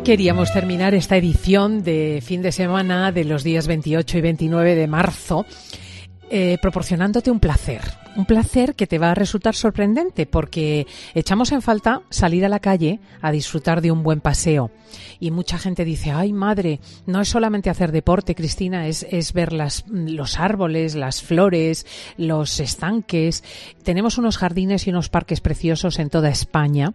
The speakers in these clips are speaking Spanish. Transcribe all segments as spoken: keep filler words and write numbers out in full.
Queríamos terminar esta edición de fin de semana de los días veintiocho y veintinueve de marzo eh, proporcionándote un placer, un placer que te va a resultar sorprendente porque echamos en falta salir a la calle a disfrutar de un buen paseo. Y mucha gente dice, ay madre, no es solamente hacer deporte, Cristina, es, es ver las, los árboles, las flores, los estanques. Tenemos unos jardines y unos parques preciosos en toda España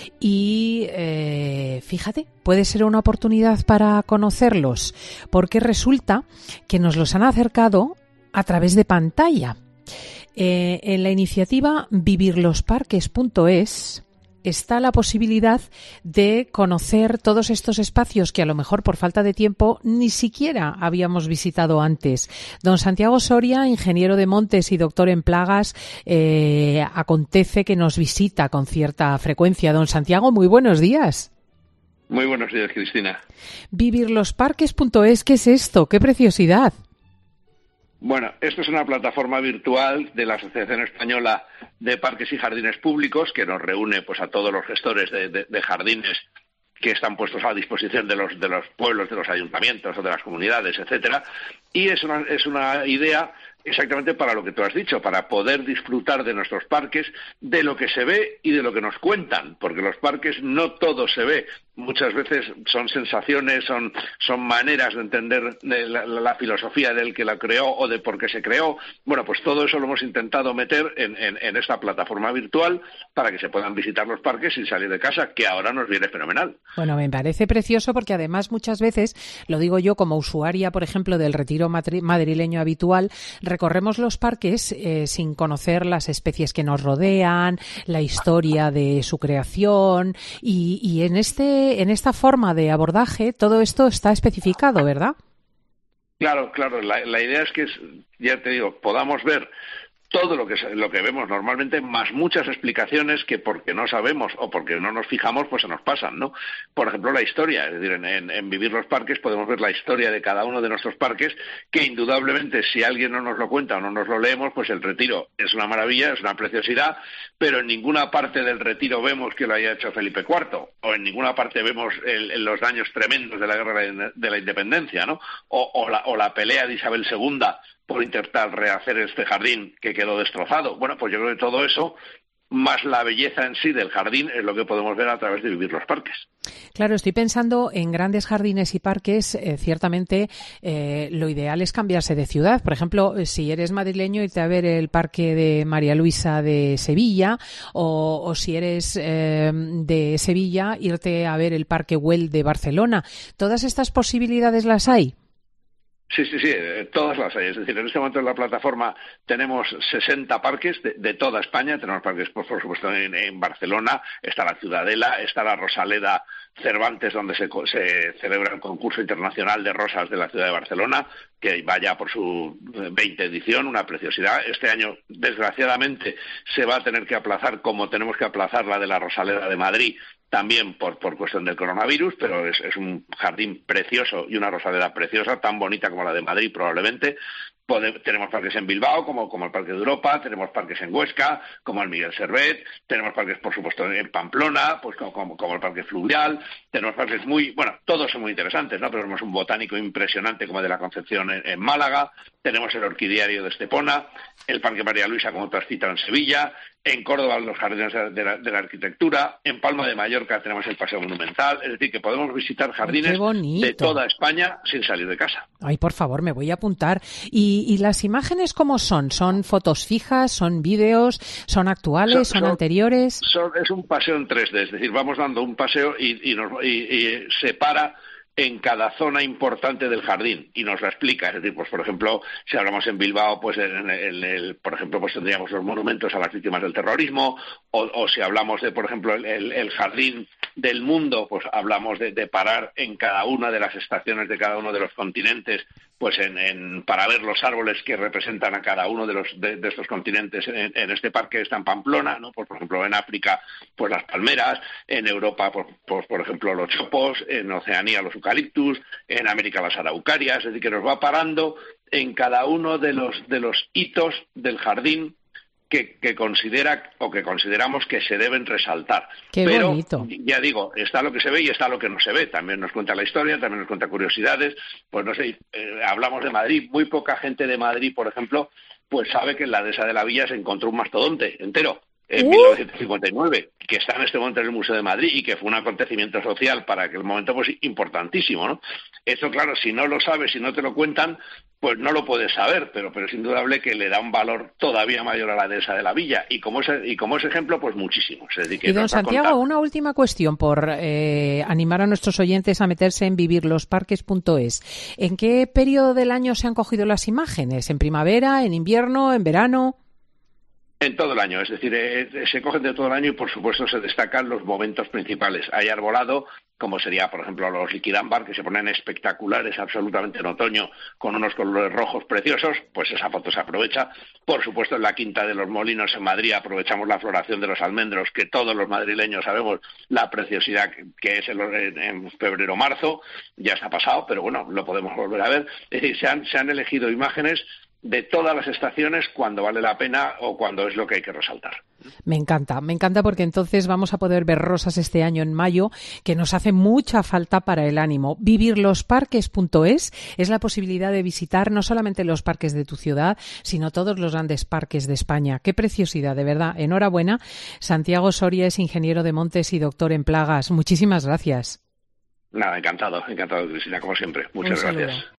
y eh, fíjate, puede ser una oportunidad para conocerlos porque resulta que nos los han acercado a través de pantalla. Eh, en la iniciativa vivir los parques punto es está la posibilidad de conocer todos estos espacios que a lo mejor por falta de tiempo ni siquiera habíamos visitado antes. Don Santiago Soria, ingeniero de montes y doctor en plagas, eh, acontece que nos visita con cierta frecuencia. Don Santiago, muy buenos días. Muy buenos días, Cristina. vivir los parques punto es, ¿qué es esto? ¡Qué preciosidad! Bueno, esto es una plataforma virtual de la Asociación Española de Parques y Jardines Públicos que nos reúne pues a todos los gestores de, de, de jardines que están puestos a disposición de los de los pueblos, de los ayuntamientos o de las comunidades, etcétera. Y es una es una idea exactamente para lo que tú has dicho, para poder disfrutar de nuestros parques, de lo que se ve y de lo que nos cuentan, porque los parques no todo se ve. Muchas veces son sensaciones, son, son maneras de entender la, la filosofía del que la creó o de por qué se creó. Bueno, pues todo eso lo hemos intentado meter en, en, en esta plataforma virtual para que se puedan visitar los parques sin salir de casa, que ahora nos viene fenomenal. Bueno, me parece precioso porque además muchas veces, lo digo yo como usuaria, por ejemplo, del retiro madrileño habitual, recorremos los parques eh, sin conocer las especies que nos rodean, la historia de su creación y, y en este en esta forma de abordaje todo esto está especificado, ¿verdad? Claro, claro. La, la idea es que, ya te digo, podamos ver todo lo que lo que vemos normalmente, más muchas explicaciones que porque no sabemos o porque no nos fijamos, pues se nos pasan, ¿no? Por ejemplo, la historia, es decir, en, en, en Vivir los Parques podemos ver la historia de cada uno de nuestros parques, que indudablemente si alguien no nos lo cuenta o no nos lo leemos, pues el retiro es una maravilla, es una preciosidad, pero en ninguna parte del retiro vemos que lo haya hecho Felipe cuarto, o en ninguna parte vemos el, el, los daños tremendos de la guerra de la independencia, ¿no? O, o, la, o la pelea de Isabel segunda por intentar rehacer este jardín que quedó destrozado. Bueno, pues yo creo que todo eso, más la belleza en sí del jardín, es lo que podemos ver a través de Vivir los Parques. Claro, estoy pensando en grandes jardines y parques. Eh, ciertamente, eh, lo ideal es cambiarse de ciudad. Por ejemplo, si eres madrileño, irte a ver el Parque de María Luisa de Sevilla, o, o si eres eh, de Sevilla, irte a ver el Parque Güell de Barcelona. ¿Todas estas posibilidades las hay? Sí, sí, sí, todas las hay. Es decir, en este momento en la plataforma tenemos sesenta parques de, de toda España. Tenemos parques, pues, por supuesto, en, en Barcelona, está la Ciudadela, está la Rosaleda Cervantes, donde se, se celebra el concurso internacional de rosas de la ciudad de Barcelona, que va ya por su veinte edición, una preciosidad. Este año, desgraciadamente, se va a tener que aplazar, como tenemos que aplazar la de la Rosaleda de Madrid, también por, por cuestión del coronavirus, pero es, es un jardín precioso y una rosaleda preciosa, tan bonita como la de Madrid probablemente. Podemos, tenemos parques en Bilbao, como, como el Parque de Europa, tenemos parques en Huesca, como el Miguel Servet, tenemos parques, por supuesto, en Pamplona, pues como, como, como el Parque Fluvial, tenemos parques muy, bueno, todos son muy interesantes, ¿no? Pero tenemos un botánico impresionante como el de la Concepción en, en Málaga, tenemos el Orquidiario de Estepona, el Parque María Luisa, como tú has citado, en Sevilla, en Córdoba los jardines de la, de la arquitectura, en Palma de Mallorca tenemos el Paseo Monumental, es decir, que podemos visitar jardines de toda España sin salir de casa. Ay, por favor, me voy a apuntar. ¿Y, y las imágenes cómo son? ¿Son fotos fijas? ¿Son vídeos? ¿Son actuales? ¿Son, son, son anteriores? Son, es un paseo en tres D, es decir, vamos dando un paseo y, y, nos, y, y separa en cada zona importante del jardín y nos la explica. Es decir, pues por ejemplo, si hablamos en Bilbao, pues en el, el, por ejemplo, pues tendríamos los monumentos a las víctimas del terrorismo, o, o si hablamos de, por ejemplo, el, el, el jardín del mundo, pues hablamos de, de parar en cada una de las estaciones de cada uno de los continentes, pues en, en para ver los árboles que representan a cada uno de los de, de estos continentes. En, en este parque está en Pamplona, ¿no? Pues por ejemplo en África, pues las palmeras, en Europa, pues, pues por ejemplo los chopos, en Oceanía los eucaliptus, en América las araucarias, es decir, que nos va parando en cada uno de los de los hitos del jardín que, que considera o que consideramos que se deben resaltar. Qué Pero, bonito. ya digo, está lo que se ve y está lo que no se ve. También nos cuenta la historia, también nos cuenta curiosidades. Pues no sé, eh, hablamos de Madrid. Muy poca gente de Madrid, por ejemplo, pues sabe que en la dehesa de la Villa se encontró un mastodonte entero en ¿Uh? mil novecientos cincuenta y nueve, que está en este momento en el Museo de Madrid y que fue un acontecimiento social para aquel momento pues importantísimo, ¿no? Eso, claro, si no lo sabes, si no te lo cuentan, pues no lo puedes saber, pero pero es indudable que le da un valor todavía mayor a la dehesa de la Villa, y como ese, y como ese ejemplo, pues muchísimo. Es decir, que Y don nos ha Santiago, contado. una última cuestión por eh, animar a nuestros oyentes a meterse en vivir los parques punto es. ¿En qué periodo del año se han cogido las imágenes? ¿En primavera, en invierno, en verano? En todo el año, es decir, eh, se cogen de todo el año y por supuesto se destacan los momentos principales. Hay arbolado, como sería, por ejemplo, los liquidámbar, que se ponen espectaculares absolutamente en otoño con unos colores rojos preciosos, pues esa foto se aprovecha. Por supuesto, en la Quinta de los Molinos en Madrid aprovechamos la floración de los almendros, que todos los madrileños sabemos la preciosidad que es en, en febrero-marzo. Ya está pasado, pero bueno, lo podemos volver a ver. Es decir, se han, se han elegido imágenes de todas las estaciones cuando vale la pena o cuando es lo que hay que resaltar. Me encanta, me encanta porque entonces vamos a poder ver rosas este año en mayo, que nos hace mucha falta para el ánimo. vivir los parques punto es es la posibilidad de visitar no solamente los parques de tu ciudad, sino todos los grandes parques de España. Qué preciosidad, de verdad. Enhorabuena. Santiago Soria es ingeniero de montes y doctor en plagas. Muchísimas gracias. Nada, encantado, encantado, Cristina, como siempre. Muchas Un saludo. gracias.